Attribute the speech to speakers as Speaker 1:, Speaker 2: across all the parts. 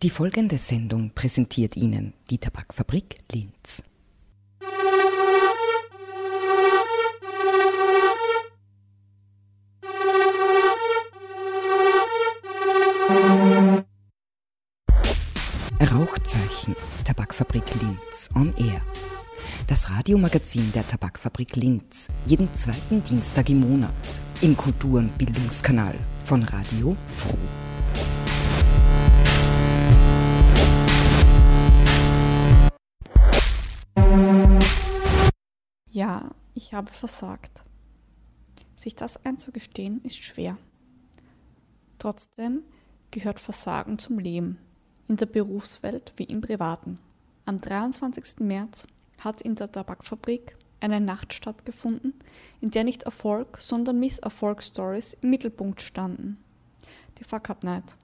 Speaker 1: Die folgende Sendung präsentiert Ihnen die Tabakfabrik Linz. Rauchzeichen, Tabakfabrik Linz on Air. Das Radiomagazin der Tabakfabrik Linz, jeden zweiten Dienstag im Monat, im Kultur- und Bildungskanal von Radio Froh.
Speaker 2: Ja, ich habe versagt. Sich das einzugestehen, ist schwer. Trotzdem gehört Versagen zum Leben, in der Berufswelt wie im Privaten. Am 23. März hat in der Tabakfabrik eine Nacht stattgefunden, in der nicht Erfolg, sondern Misserfolg-Stories im Mittelpunkt standen. Die Fuck Up Night.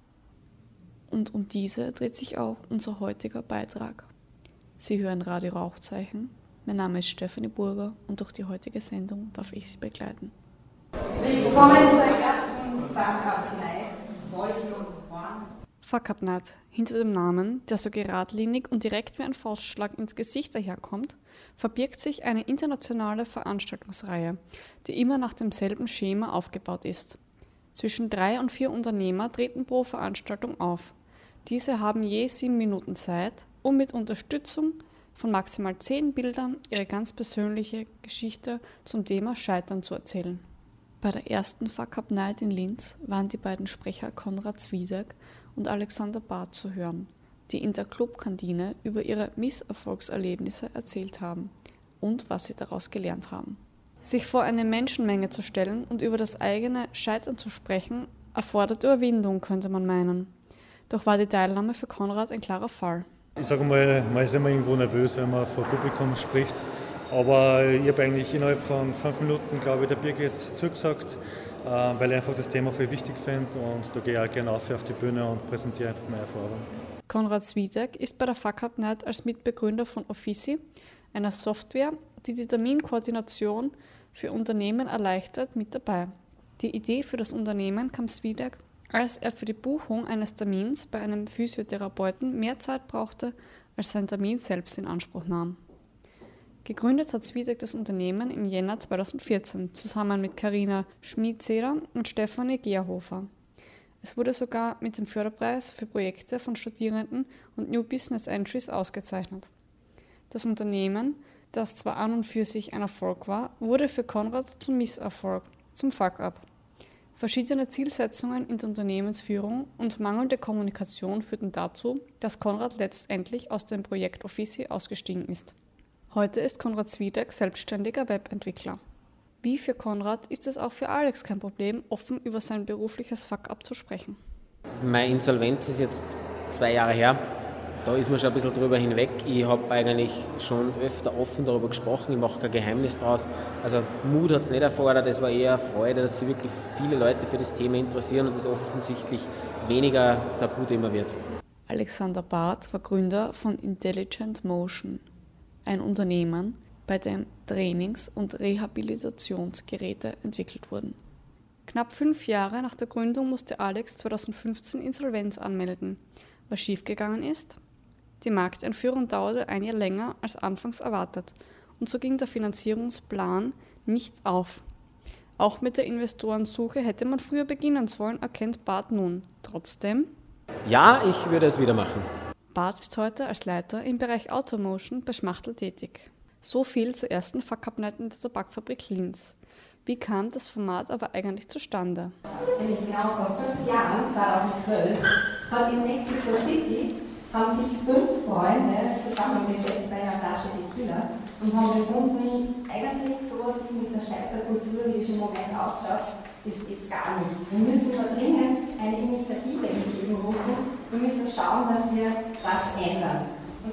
Speaker 2: Und um diese dreht sich auch unser heutiger Beitrag. Sie hören Radio Rauchzeichen. Mein Name ist Stefanie Burger und durch die heutige Sendung darf ich Sie begleiten.
Speaker 3: Willkommen zur ersten Fuck Up Night, Volume 1.
Speaker 2: Fuck Up Night, hinter dem Namen, der so geradlinig und direkt wie ein Faustschlag ins Gesicht daherkommt, verbirgt sich eine internationale Veranstaltungsreihe, die immer nach demselben Schema aufgebaut ist. Zwischen 3 und 4 Unternehmer treten pro Veranstaltung auf. Diese haben je 7 Minuten Zeit, um mit Unterstützung von maximal 10 Bildern ihre ganz persönliche Geschichte zum Thema Scheitern zu erzählen. Bei der ersten Fuck Up Night in Linz waren die beiden Sprecher Konrad Zwiedek und Alexander Barth zu hören, die in der Clubkantine über ihre Misserfolgserlebnisse erzählt haben und was sie daraus gelernt haben. Sich vor eine Menschenmenge zu stellen und über das eigene Scheitern zu sprechen, erfordert Überwindung, könnte man meinen. Doch war die Teilnahme für Konrad ein klarer Fall.
Speaker 4: Ich sage mal, man ist immer irgendwo nervös, wenn man vor Publikum spricht. Aber ich habe eigentlich innerhalb von 5 Minuten, glaube ich, der Birgit zugesagt, weil ich einfach das Thema voll wichtig finde. Und da gehe ich auch gerne auf die Bühne und präsentiere einfach meine Erfahrung. Konrad
Speaker 2: Zwiedek ist bei der Fuck Up Night als Mitbegründer von Offici, einer Software, die die Terminkoordination für Unternehmen erleichtert, mit dabei. Die Idee für das Unternehmen kam Zwiedek, als er für die Buchung eines Termins bei einem Physiotherapeuten mehr Zeit brauchte, als sein Termin selbst in Anspruch nahm. Gegründet hat Zwiedek das Unternehmen im Jänner 2014 zusammen mit Carina Schmid-Zeder und Stefanie Geerhofer. Es wurde sogar mit dem Förderpreis für Projekte von Studierenden und New Business Entries ausgezeichnet. Das Unternehmen, das zwar an und für sich ein Erfolg war, wurde für Konrad zum Misserfolg, zum Fuck-up. Verschiedene Zielsetzungen in der Unternehmensführung und mangelnde Kommunikation führten dazu, dass Konrad letztendlich aus dem Projekt Offici ausgestiegen ist. Heute ist Konrad Zwiedek selbstständiger Webentwickler. Wie für Konrad ist es auch für Alex kein Problem, offen über sein berufliches Fuck-up zu sprechen.
Speaker 5: Meine Insolvenz ist jetzt 2 Jahre her. Da ist man schon ein bisschen drüber hinweg. Ich habe eigentlich schon öfter offen darüber gesprochen, ich mache kein Geheimnis daraus. Also Mut hat es nicht erfordert, es war eher Freude, dass sich wirklich viele Leute für das Thema interessieren und es offensichtlich weniger Tabuthema wird.
Speaker 2: Alexander Barth war Gründer von Intelligent Motion, ein Unternehmen, bei dem Trainings- und Rehabilitationsgeräte entwickelt wurden. Knapp 5 Jahre nach der Gründung musste Alex 2015 Insolvenz anmelden. Was schiefgegangen ist? Die Markteinführung dauerte 1 Jahr länger als anfangs erwartet und so ging der Finanzierungsplan nicht auf. Auch mit der Investorensuche hätte man früher beginnen sollen, erkennt Barth nun. Trotzdem?
Speaker 5: Ja, ich würde es wieder machen.
Speaker 2: Barth ist heute als Leiter im Bereich Automotion bei Schmachtel tätig. So viel zur ersten Fuck Up Night in der Tabakfabrik Linz. Wie kam das Format aber eigentlich zustande?
Speaker 3: Ziemlich genau vor 5 Jahren, 2012, hat in Mexico City haben sich 5 Freunde zusammengesetzt bei einer Flasche Tequila und haben gefunden, eigentlich sowas wie mit der Scheiterkultur, wie es im Moment ausschaut, das geht gar nicht. Wir müssen nur dringend eine Initiative ins Leben rufen. Wir müssen schauen, dass wir was ändern. Und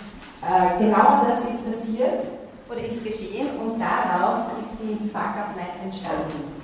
Speaker 3: genau das ist passiert oder ist geschehen und daraus ist die Fuck Up Night entstanden.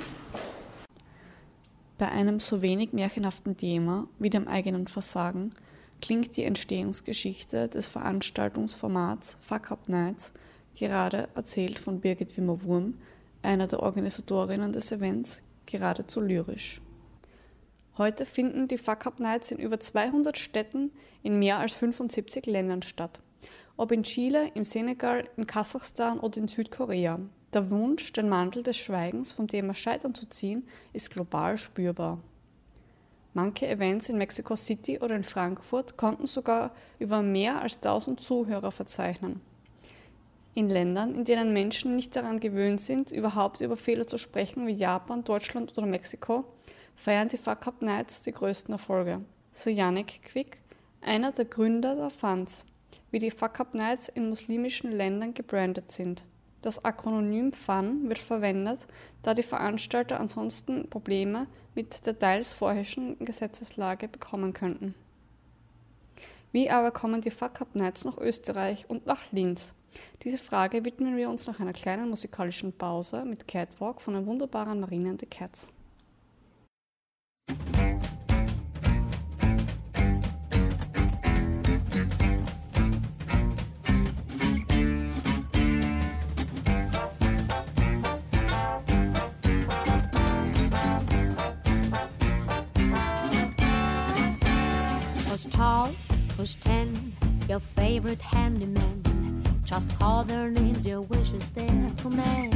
Speaker 2: Bei einem so wenig märchenhaften Thema wie dem eigenen Versagen klingt die Entstehungsgeschichte des Veranstaltungsformats Fuck Up Nights, gerade erzählt von Birgit Wimmer-Wurm, einer der Organisatorinnen des Events, geradezu lyrisch. Heute finden die Fuck Up Nights in über 200 Städten in mehr als 75 Ländern statt. Ob in Chile, im Senegal, in Kasachstan oder in Südkorea. Der Wunsch, den Mantel des Schweigens vom Thema Scheitern zu ziehen, ist global spürbar. Manche Events in Mexico City oder in Frankfurt konnten sogar über mehr als 1000 Zuhörer verzeichnen. In Ländern, in denen Menschen nicht daran gewöhnt sind, überhaupt über Fehler zu sprechen, wie Japan, Deutschland oder Mexiko, feiern die Fuck Up Nights die größten Erfolge. So Yannick Quick, einer der Gründer der Fans, wie die Fuck Up Nights in muslimischen Ländern gebrandet sind. Das Akronym FUN wird verwendet, da die Veranstalter ansonsten Probleme mit der teils vorherrschenden Gesetzeslage bekommen könnten. Wie aber kommen die Fuck Up Nights nach Österreich und nach Linz? Diese Frage widmen wir uns nach einer kleinen musikalischen Pause mit Catwalk von der wunderbaren Marina and the Cats.
Speaker 6: Who's tall, who's 10, your favorite handyman. Just call their names, your wish is their command.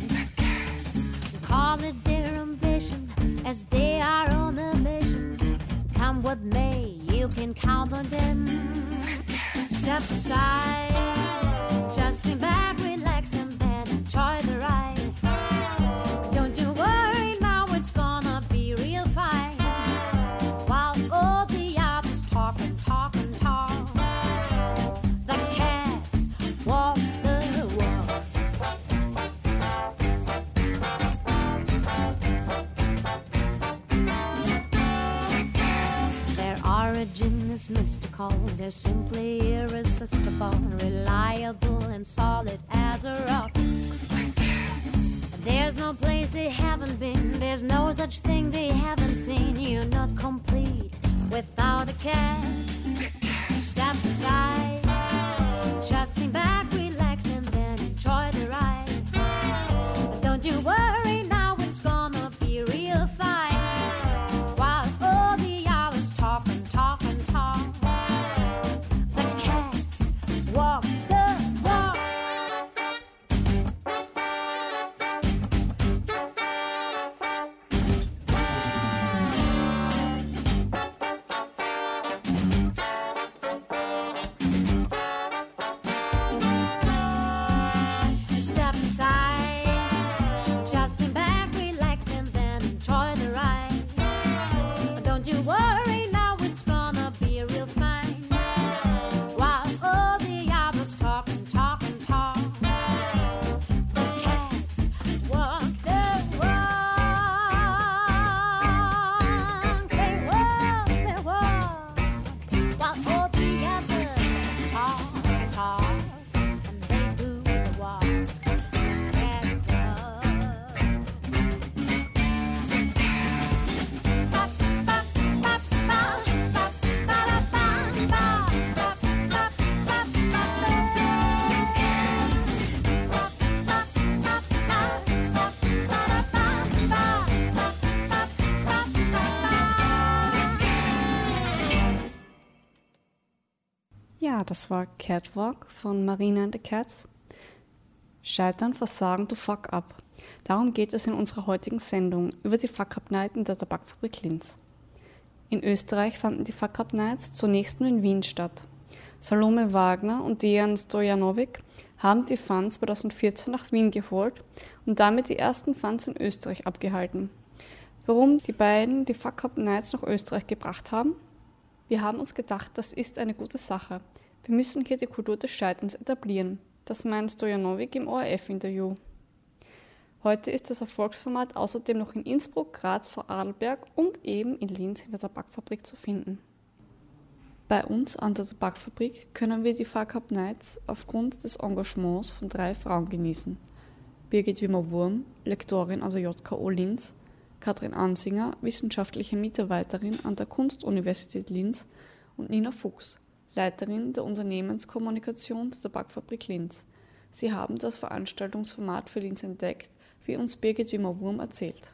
Speaker 6: Call it their ambition, as they are on a mission. Come what may, you can count on them. Step aside, just think back, relax, and then enjoy the ride. Don't you worry, now it's gonna be real fine. While all the others talk and talk and talk, the cats walk the walk. Their origin is mystical, they're simply irresistible, reliable and solid as a rock. There's no place they haven't been, there's no such thing they haven't seen. You're not complete without a cat. Step aside, just think back, relax, and then enjoy the ride. But don't you worry, now it's gonna be real fine. While all the hours talk and talk and talk, the cats walk the walk. Step aside, just think back, relax, and then enjoy the ride. But don't you worry, now it's gonna be real fine. While all the others talk and talk and talk, the cats walk the walk. They walk, while all the others talk and talk, and they do the walk.
Speaker 2: Ja, das war Catwalk von Marina and the Cats. Scheitern, Versagen, to fuck up. Darum geht es in unserer heutigen Sendung über die Fuck Up Night in der Tabakfabrik Linz. In Österreich fanden die Fuck Up Nights zunächst nur in Wien statt. Salome Wagner und Dejan Stojanovic haben die Fun 2014 nach Wien geholt und damit die ersten Funs in Österreich abgehalten. Warum die beiden die Fuck Up Nights nach Österreich gebracht haben? Wir haben uns gedacht, das ist eine gute Sache. Wir müssen hier die Kultur des Scheiterns etablieren. Das meint Stojanovic im ORF-Interview. Heute ist das Erfolgsformat außerdem noch in Innsbruck, Graz, Vorarlberg und eben in Linz in der Tabakfabrik zu finden. Bei uns an der Tabakfabrik können wir die Fuck Up Nights aufgrund des Engagements von 3 Frauen genießen. Birgit Wimmer-Wurm, Lektorin an der JKO Linz, Katrin Ansinger, wissenschaftliche Mitarbeiterin an der Kunstuniversität Linz und Nina Fuchs, Leiterin der Unternehmenskommunikation der Tabakfabrik Linz. Sie haben das Veranstaltungsformat für Linz entdeckt, wie uns Birgit Wimmer-Wurm erzählt.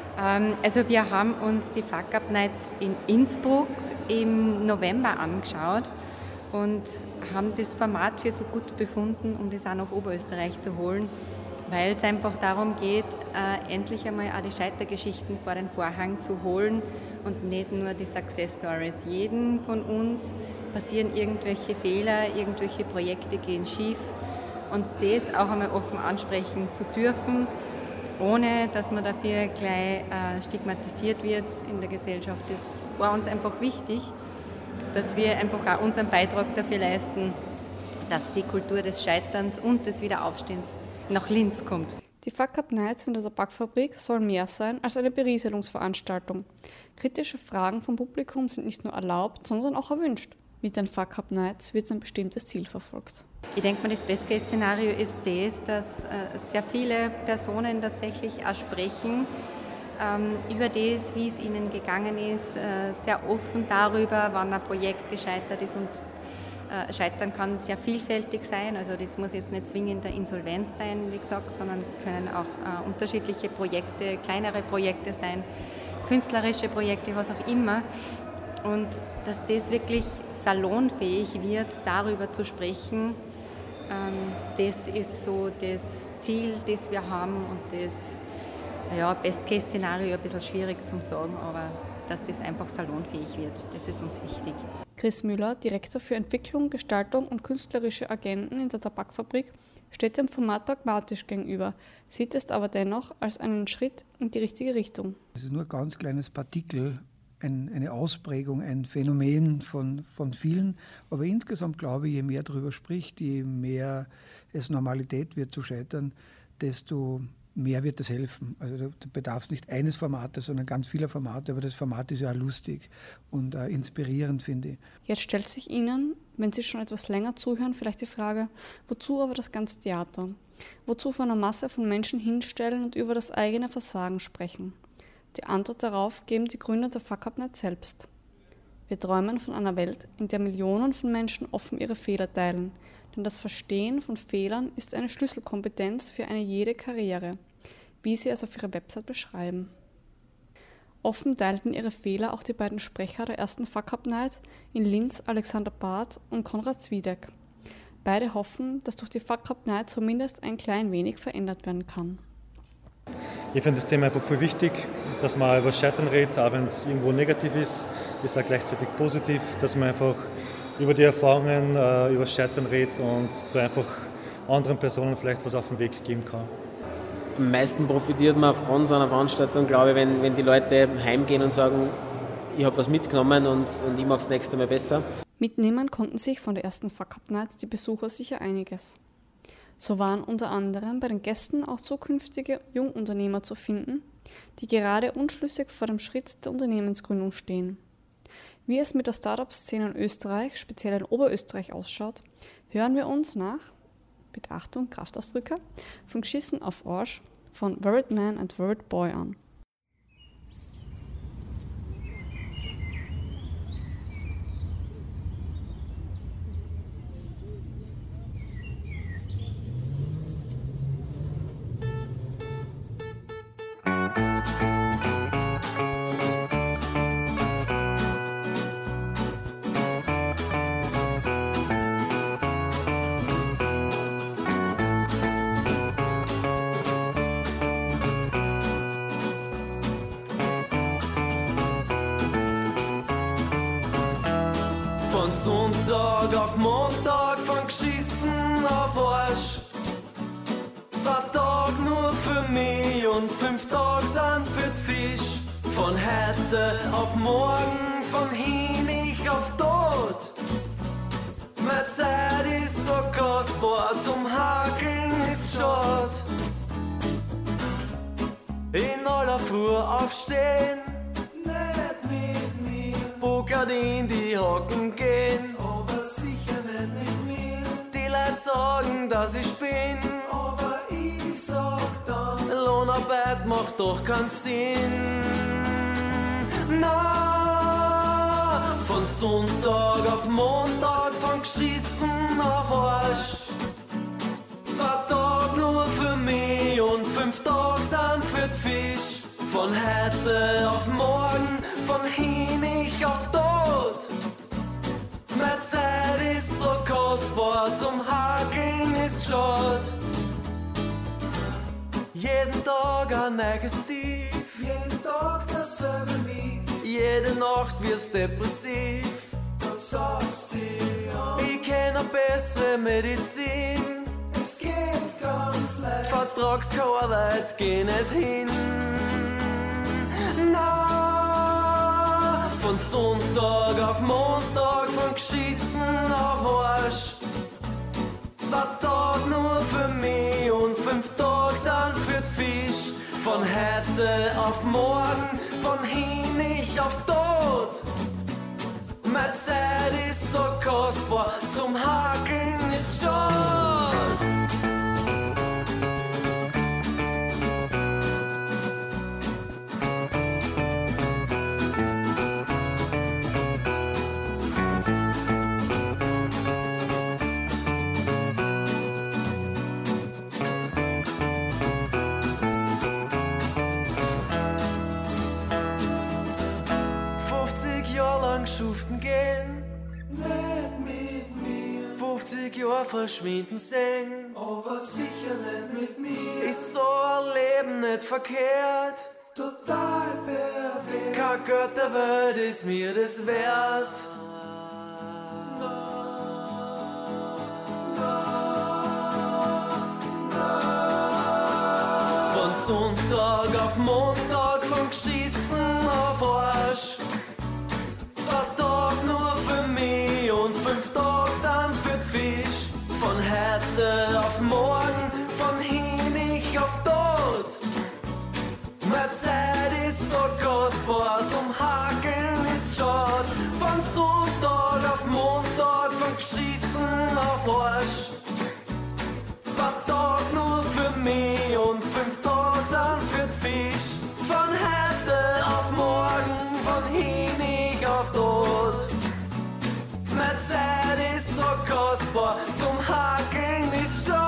Speaker 7: Also wir haben uns die Fuck Up Night in Innsbruck im November angeschaut und haben das Format für so gut befunden, um das auch nach Oberösterreich zu holen, weil es einfach darum geht, endlich einmal auch die Scheitergeschichten vor den Vorhang zu holen und nicht nur die Success Stories. Jedem von uns passieren irgendwelche Fehler, irgendwelche Projekte gehen schief und das auch einmal offen ansprechen zu dürfen, ohne dass man dafür gleich stigmatisiert wird in der Gesellschaft. Das war uns einfach wichtig, dass wir einfach auch unseren Beitrag dafür leisten, dass die Kultur des Scheiterns und des Wiederaufstehens nach Linz kommt.
Speaker 2: Die Fuck Up Nights in der Tabakfabrik sollen mehr sein als eine Berieselungsveranstaltung. Kritische Fragen vom Publikum sind nicht nur erlaubt, sondern auch erwünscht. Mit den Fuck Up Nights wird ein bestimmtes Ziel verfolgt.
Speaker 7: Ich denke mal, das Best-Case-Szenario ist das, dass sehr viele Personen tatsächlich auch sprechen über das, wie es ihnen gegangen ist, sehr offen darüber, wann ein Projekt gescheitert ist und Scheitern kann sehr vielfältig sein, also das muss jetzt nicht zwingend eine Insolvenz sein, wie gesagt, sondern können auch unterschiedliche Projekte, kleinere Projekte sein, künstlerische Projekte, was auch immer. Und dass das wirklich salonfähig wird, darüber zu sprechen, das ist so das Ziel, das wir haben und das Best-Case-Szenario ein bisschen schwierig zu sagen, aber dass das einfach salonfähig wird, das ist uns wichtig.
Speaker 2: Chris Müller, Direktor für Entwicklung, Gestaltung und künstlerische Agenten in der Tabakfabrik, steht dem Format pragmatisch gegenüber, sieht es aber dennoch als einen Schritt in die richtige Richtung.
Speaker 8: Es ist nur ein ganz kleines Partikel, eine Ausprägung, ein Phänomen von vielen. Aber insgesamt glaube ich, je mehr darüber spricht, je mehr es Normalität wird zu scheitern, desto mehr wird es helfen. Also da bedarf es nicht eines Formates, sondern ganz vieler Formate. Aber das Format ist ja auch lustig und inspirierend, finde ich.
Speaker 2: Jetzt stellt sich Ihnen, wenn Sie schon etwas länger zuhören, vielleicht die Frage, wozu aber das ganze Theater? Wozu vor einer Masse von Menschen hinstellen und über das eigene Versagen sprechen? Die Antwort darauf geben die Gründer der Fuck Up Night selbst. Wir träumen von einer Welt, in der Millionen von Menschen offen ihre Fehler teilen. Denn das Verstehen von Fehlern ist eine Schlüsselkompetenz für eine jede Karriere, wie sie es auf ihrer Website beschreiben. Offen teilten ihre Fehler auch die beiden Sprecher der ersten Fuck Up Night in Linz, Alexander Barth und Konrad Zwiedek. Beide hoffen, dass durch die Fuck Up Night zumindest ein klein wenig verändert werden kann.
Speaker 4: Ich finde das Thema einfach voll wichtig, dass man über Scheitern redet, auch wenn es irgendwo negativ ist auch gleichzeitig positiv, dass man einfach über die Erfahrungen, über Scheitern redet und da einfach anderen Personen vielleicht was auf den Weg geben kann.
Speaker 5: Am meisten profitiert man von so einer Veranstaltung, glaube ich, wenn die Leute heimgehen und sagen, ich habe was mitgenommen und ich mache es das nächste Mal besser.
Speaker 2: Mitnehmen konnten sich von der ersten Fuck Up Night die Besucher sicher einiges. So waren unter anderem bei den Gästen auch zukünftige Jungunternehmer zu finden, die gerade unschlüssig vor dem Schritt der Unternehmensgründung stehen. Wie es mit der Startup-Szene in Österreich, speziell in Oberösterreich, ausschaut, hören wir uns nach, mit Achtung, Kraftausdrücke, von Geschissen auf Arsch von Worried Man and Worried Boy an.
Speaker 9: Sonntag auf Montag, von Geschissen auf Arsch. 2 Tage nur für mich und 5 Tage sind für die Fisch. Von heute auf morgen, von Hinig auf Tod. Meine Zeit ist so kostbar, zum Hakeln ist schad. In aller Früh aufstehen, nicht mit mir. Buckert in die Hocken gehen, aber sicher nicht mit mir. Die Leute sagen, dass ich bin, aber ich sag dann, Lohnarbeit macht doch keinen Sinn. Na, von Sonntag auf Montag, von Geschissen auf Arsch. 2 Tage nur für mich und 5 Tage sind für die Fisch. Von heute auf morgen, von hinig auf tot. Meine Zeit ist so kostbar, zum Hakeln ist schad. Jeden Tag ein neues Tief, jeden Tag dasselbe Lied. Jede Nacht wirst depressiv, dann sagst du an. Ich kenn eine bessere Medizin, es geht ganz leicht. Vertragst keine Arbeit, geh nicht hin. Na, von Sonntag auf Montag, von Geschissen auf Arsch. 2 Tage nur für mich und 5 Tage sind für die Fisch. Von heute auf morgen, von hinig auf tot. Meine Zeit ist so kostbar, zum Hakeln ist schad. 50 Jahre lang schuften gehen, nicht mit mir. 50 Jahre verschwinden sehen, aber sicher nicht mit mir. Ist so ein Leben nicht verkehrt, total pervers. Kein Gott der Welt ist mir das wert. Von Sonntag auf Montag, von Geschissen auf Arsch. 2 Tage nur für mich und 5 Tage sind für die Fisch. Von heute auf morgen, von hinig auf tot. Meine Zeit ist so kostbar, zum Hakeln ist schad. Von Sonntag auf Montag, von Geschissen auf Arsch. 2 Tage nur für mich und 5 Tage sind für die Fisch. Von heute auf morgen, von hinig auf tot. Meine Zeit ist so kostbar, zum Hakeln ist schad.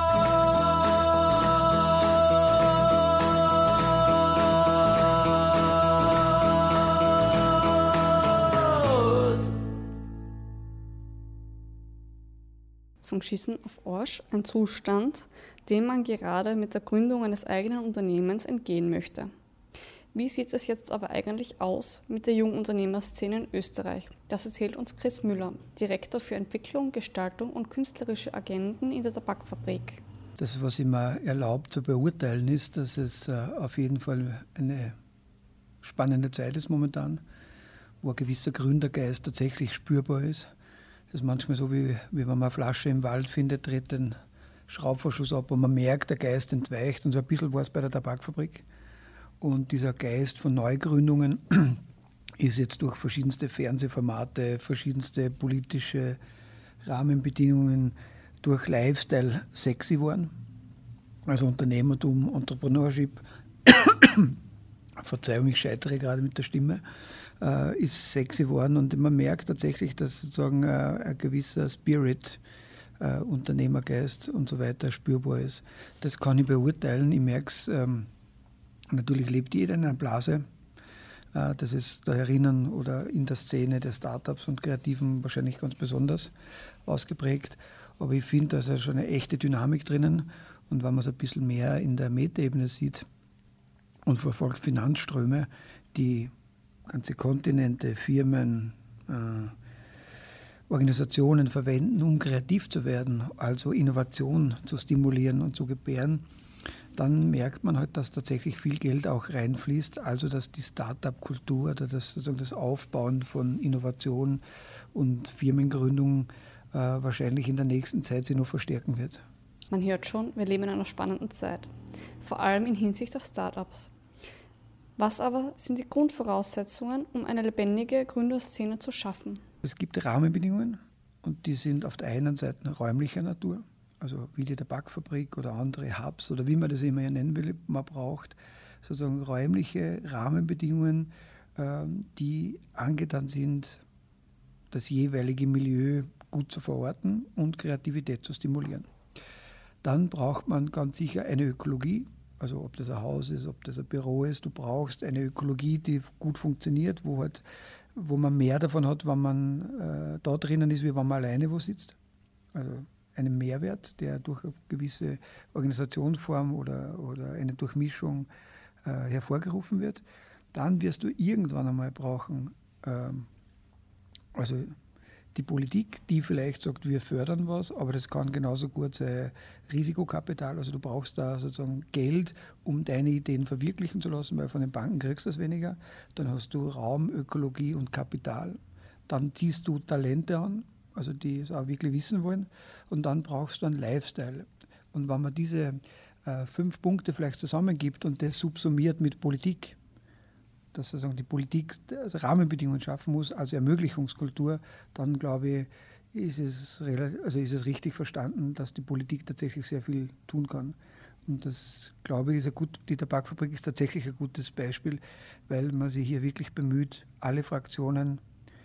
Speaker 2: Von Geschissen auf Arsch, ein Zustand, dem man gerade mit der Gründung eines eigenen Unternehmens entgehen möchte. Wie sieht es jetzt aber eigentlich aus mit der Jungunternehmerszene in Österreich? Das erzählt uns Chris Müller, Direktor für Entwicklung, Gestaltung und künstlerische Agenden in der Tabakfabrik.
Speaker 8: Das, was ich mir erlaubt zu beurteilen, ist, dass es auf jeden Fall eine spannende Zeit ist momentan, wo ein gewisser Gründergeist tatsächlich spürbar ist. Das ist manchmal so, wie wenn man eine Flasche im Wald findet, dreht den Schraubverschluss ab und man merkt, der Geist entweicht. Und so ein bisschen war es bei der Tabakfabrik. Und dieser Geist von Neugründungen ist jetzt durch verschiedenste Fernsehformate, verschiedenste politische Rahmenbedingungen, durch Lifestyle sexy geworden. Also Unternehmertum, Entrepreneurship, Verzeihung, ich scheitere gerade mit der Stimme, ist sexy geworden. Und man merkt tatsächlich, dass sozusagen ein gewisser Spirit, Unternehmergeist und so weiter spürbar ist. Das kann ich beurteilen. Ich merke es, natürlich lebt jeder in einer Blase. Das ist da herinnen oder in der Szene der Startups und Kreativen wahrscheinlich ganz besonders ausgeprägt. Aber ich finde, da ist ja schon eine echte Dynamik drinnen. Und wenn man es ein bisschen mehr in der Metaebene sieht und verfolgt Finanzströme, die ganze Kontinente, Firmen, Organisationen verwenden, um kreativ zu werden, also Innovation zu stimulieren und zu gebären, dann merkt man halt, dass tatsächlich viel Geld auch reinfließt, also dass die Start-up-Kultur oder das Aufbauen von Innovation und Firmengründung wahrscheinlich in der nächsten Zeit sich noch verstärken wird.
Speaker 2: Man hört schon, wir leben in einer spannenden Zeit, vor allem in Hinsicht auf Startups. Was aber sind die Grundvoraussetzungen, um eine lebendige Gründerszene zu schaffen?
Speaker 8: Es gibt Rahmenbedingungen und die sind auf der einen Seite räumlicher Natur, also wie die Tabakfabrik oder andere Hubs oder wie man das immer nennen will, man braucht sozusagen räumliche Rahmenbedingungen, die angetan sind, das jeweilige Milieu gut zu verorten und Kreativität zu stimulieren. Dann braucht man ganz sicher eine Ökologie, Also ob das ein Haus ist, ob das ein Büro ist, du brauchst eine Ökologie, die gut funktioniert, wo man mehr davon hat, wenn man da drinnen ist, wie wenn man alleine wo sitzt. Also einen Mehrwert, der durch eine gewisse Organisationsform oder eine Durchmischung hervorgerufen wird. Dann wirst du irgendwann einmal brauchen, also die Politik, die vielleicht sagt, wir fördern was, aber das kann genauso gut sein Risikokapital. Also du brauchst da sozusagen Geld, um deine Ideen verwirklichen zu lassen, weil von den Banken kriegst du das weniger. Dann hast du Raum, Ökologie und Kapital. Dann ziehst du Talente an, also die es auch wirklich wissen wollen. Und dann brauchst du einen Lifestyle. Und wenn man diese 5 Punkte vielleicht zusammengibt und das subsumiert mit Politik, dass sozusagen die Politik Rahmenbedingungen schaffen muss als Ermöglichungskultur, dann glaube ich, ist es richtig verstanden, dass die Politik tatsächlich sehr viel tun kann. Und das, glaube ich, die Tabakfabrik ist tatsächlich ein gutes Beispiel, weil man sich hier wirklich bemüht, alle Fraktionen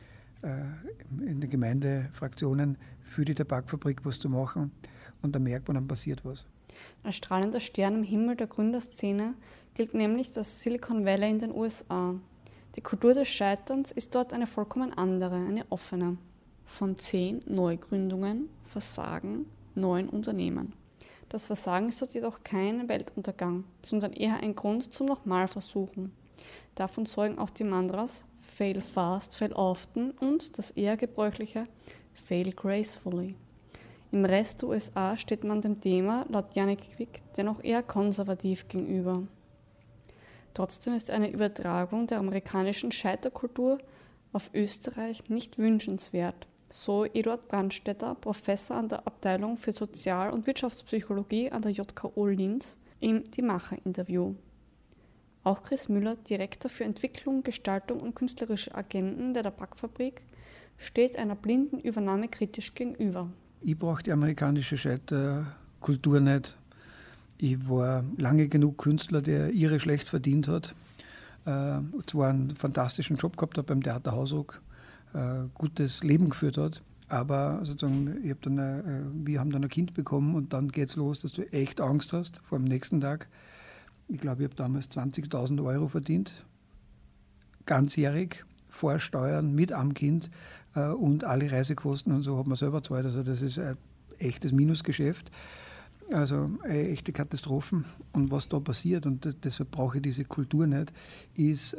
Speaker 8: in den Gemeindefraktionen für die Tabakfabrik was zu machen. Und da merkt man, dann passiert was.
Speaker 2: Ein strahlender Stern im Himmel der Gründerszene gilt nämlich das Silicon Valley in den USA. Die Kultur des Scheiterns ist dort eine vollkommen andere, eine offene. Von 10 Neugründungen versagen 9 Unternehmen. Das Versagen ist dort jedoch kein Weltuntergang, sondern eher ein Grund zum Nochmalversuchen. Davon zeugen auch die Mantras Fail fast, fail often und das eher gebräuchliche Fail gracefully. Im Rest der USA steht man dem Thema, laut Yannick Quick, dennoch eher konservativ gegenüber. Trotzdem ist eine Übertragung der amerikanischen Scheiterkultur auf Österreich nicht wünschenswert, so Eduard Brandstätter, Professor an der Abteilung für Sozial- und Wirtschaftspsychologie an der JKO Linz, im Die Macher-Interview. Auch Chris Müller, Direktor für Entwicklung, Gestaltung und künstlerische Agenden der Tabakfabrik, steht einer blinden Übernahme kritisch gegenüber.
Speaker 8: Ich brauche die amerikanische Scheiterkultur nicht. Ich war lange genug Künstler, der ihre schlecht verdient hat. Zwar einen fantastischen Job gehabt hat beim Theater Hausruck, gutes Leben geführt hat, aber sozusagen, wir haben dann ein Kind bekommen und dann geht es los, dass du echt Angst hast vor dem nächsten Tag. Ich glaube, ich habe damals 20.000 Euro verdient, ganzjährig, vor Steuern, mit am Kind und alle Reisekosten und so hat man selber gezahlt. Also das ist ein echtes Minusgeschäft, also eine echte Katastrophen. Und was da passiert, und deshalb brauche ich diese Kultur nicht, ist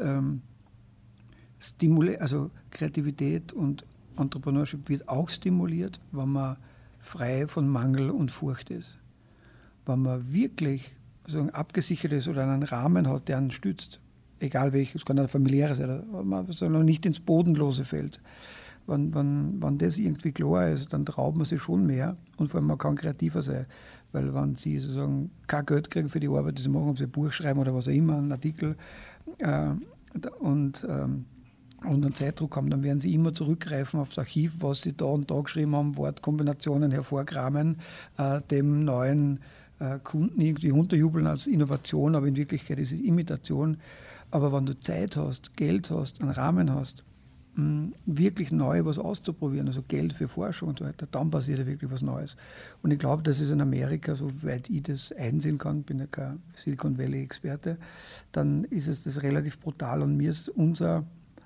Speaker 8: also Kreativität und Entrepreneurship wird auch stimuliert, wenn man frei von Mangel und Furcht ist. Wenn man wirklich so abgesichert ist oder einen Rahmen hat, der einen stützt, egal welches, es kann ein familiärer sein, sondern nicht ins Bodenlose fällt. Wenn das irgendwie klar ist, dann traut man sich schon mehr und vor allem man kann kreativer sein. Weil wenn sie sozusagen kein Geld kriegen für die Arbeit, die sie machen, ob sie ein Buch schreiben oder was auch immer, einen Artikel und einen Zeitdruck haben, dann werden sie immer zurückgreifen aufs Archiv, was sie da und da geschrieben haben, Wortkombinationen hervorkramen, dem neuen Kunden irgendwie unterjubeln als Innovation, aber in Wirklichkeit ist es Imitation. Aber wenn du Zeit hast, Geld hast, einen Rahmen hast, wirklich neu was auszuprobieren, also Geld für Forschung und so weiter, dann passiert ja wirklich was Neues. Und ich glaube, das ist in Amerika, soweit ich das einsehen kann, bin ja kein Silicon Valley-Experte, dann ist es das relativ brutal und mir ist unser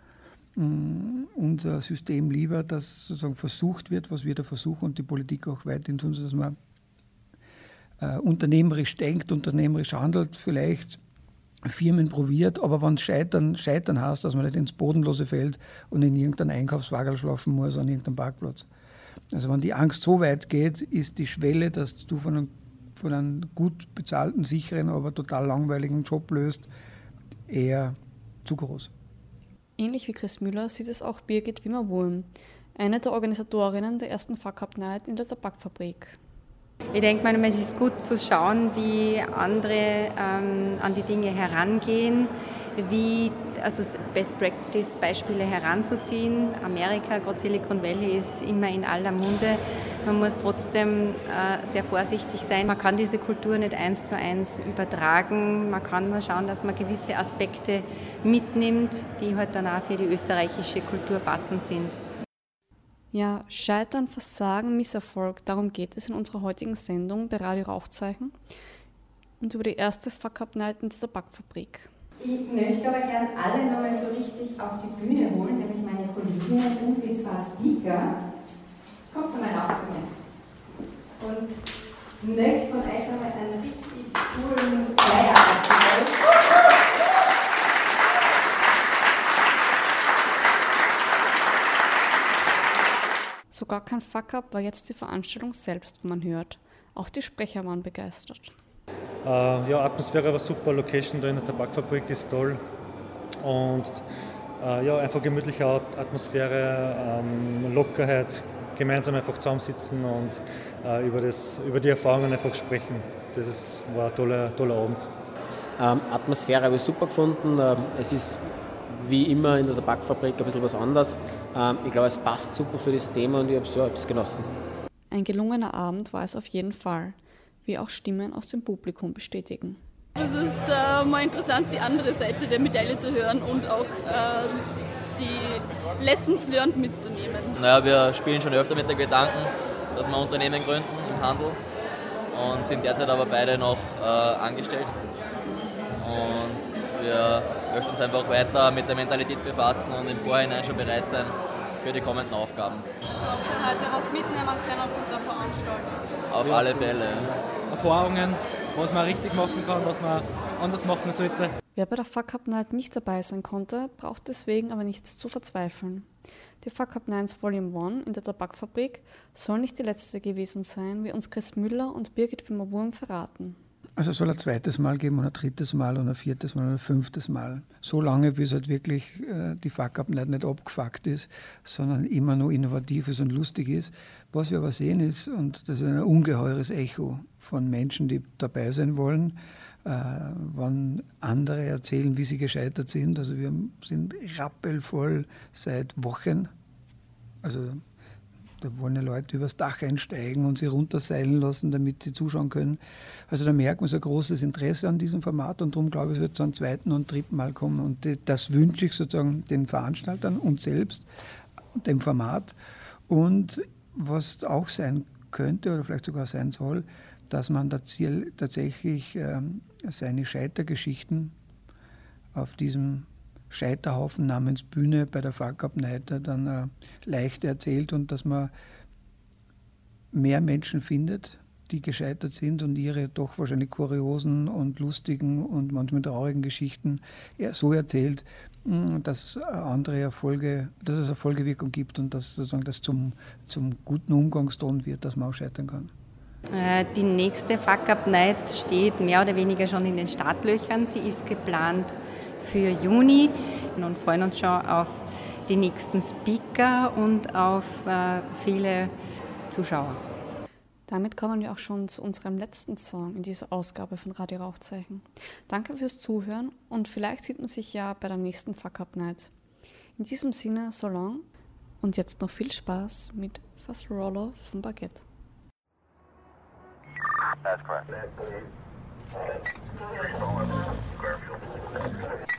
Speaker 8: System lieber, dass sozusagen versucht wird, was wir da versuchen und die Politik auch weiterhin tun, dass man unternehmerisch denkt, unternehmerisch handelt, vielleicht Firmen probiert, aber wenn Scheitern heißt, dass man nicht ins Bodenlose fällt und in irgendeinen Einkaufswagen schlafen muss, an irgendeinem Parkplatz. Also wenn die Angst so weit geht, ist die Schwelle, dass du von einem gut bezahlten, sicheren, aber total langweiligen Job löst, eher zu groß.
Speaker 2: Ähnlich wie Chris Müller sieht es auch Birgit Wimmer-Wurm, eine der Organisatorinnen der ersten Fuck Up Night in der Tabakfabrik.
Speaker 7: Ich denke manchmal, es ist gut zu schauen, wie andere an die Dinge herangehen, also Best-Practice-Beispiele heranzuziehen. Amerika, gerade Silicon Valley, ist immer in aller Munde. Man muss trotzdem sehr vorsichtig sein. Man kann diese Kultur nicht 1:1 übertragen. Man kann nur schauen, dass man gewisse Aspekte mitnimmt, die halt dann auch für die österreichische Kultur passend sind.
Speaker 2: Ja, Scheitern, Versagen, Misserfolg, darum geht es in unserer heutigen Sendung bei Radio Rauchzeichen. und über die erste Fuck-Up-Night in der Tabakfabrik.
Speaker 3: Ich möchte aber gerne alle nochmal so richtig auf die Bühne holen, nämlich meine Kolleginnen und die zwei Speaker. Kommt einmal rauf zu mir. Und möchte von euch nochmal einen richtig coolen Flyer abgeben.
Speaker 2: Sogar kein Fuck-Up war jetzt die Veranstaltung selbst, wo man hört. Auch die Sprecher waren begeistert.
Speaker 4: Ja, Atmosphäre war super, Location da in der Tabakfabrik ist toll und ja, einfach gemütliche Atmosphäre, Lockerheit, gemeinsam einfach zusammensitzen und über die Erfahrungen einfach sprechen. War ein toller Abend.
Speaker 5: Atmosphäre habe ich super gefunden. Es ist wie immer in der Tabakfabrik ein bisschen was anderes. Ich glaube, es passt super für das Thema und ich habe es genossen.
Speaker 2: Ein gelungener Abend war es auf jeden Fall, wie auch Stimmen aus dem Publikum bestätigen.
Speaker 10: Es ist mal interessant, die andere Seite der Medaille zu hören und auch die Lessons learned mitzunehmen.
Speaker 11: Naja, wir spielen schon öfter mit der Gedanken, dass wir Unternehmen gründen im Handel und sind derzeit aber beide noch angestellt. Und wir möchten uns einfach weiter mit der Mentalität befassen und im Vorhinein schon bereit sein für die kommenden Aufgaben.
Speaker 10: Also habt ihr heute was mitnehmen können von der Veranstaltung?
Speaker 11: Auf alle Fälle.
Speaker 12: Erfahrungen, was man richtig machen kann, was man anders machen sollte.
Speaker 2: Wer bei der Fuck-Up-Night nicht dabei sein konnte, braucht deswegen aber nichts zu verzweifeln. Die Fuck-Up-Nights Volume 1 in der Tabakfabrik soll nicht die letzte gewesen sein, wie uns Chris Müller und Birgit Wimmer-Wurm verraten.
Speaker 8: Also es soll ein zweites Mal geben und ein drittes Mal und ein viertes Mal und ein fünftes Mal. So lange, bis halt wirklich die Fuck-Up-Night nicht abgefuckt ist, sondern immer noch innovativ ist und lustig ist. Was wir aber sehen ist, und das ist ein ungeheures Echo von Menschen, die dabei sein wollen, wenn andere erzählen, wie sie gescheitert sind. Also wir sind rappelvoll seit Wochen. Also da wollen ja Leute übers Dach einsteigen und sie runterseilen lassen, damit sie zuschauen können. Also da merkt man so ein großes Interesse an diesem Format und darum glaube ich, es wird zu einem zweiten und dritten Mal kommen. Und das wünsche ich sozusagen den Veranstaltern und selbst, dem Format. Und was auch sein könnte oder vielleicht sogar sein soll, dass man tatsächlich seine Scheitergeschichten auf diesem Scheiterhaufen namens Bühne bei der Fuck-Up-Night dann leicht erzählt und dass man mehr Menschen findet, die gescheitert sind und ihre doch wahrscheinlich kuriosen und lustigen und manchmal traurigen Geschichten so erzählt, dass es Erfolgewirkung gibt und dass sozusagen das zum guten Umgangston wird, dass man auch scheitern kann.
Speaker 7: Die nächste Fuck-Up-Night steht mehr oder weniger schon in den Startlöchern. Sie ist geplant für Juni und freuen uns schon auf die nächsten Speaker und auf viele Zuschauer.
Speaker 2: Damit kommen wir auch schon zu unserem letzten Song in dieser Ausgabe von Radio Rauchzeichen. Danke fürs Zuhören und vielleicht sieht man sich ja bei der nächsten Fuck-Up-Night. In diesem Sinne, so long und jetzt noch viel Spaß mit Fast Roller von Baguette.
Speaker 13: That's correct.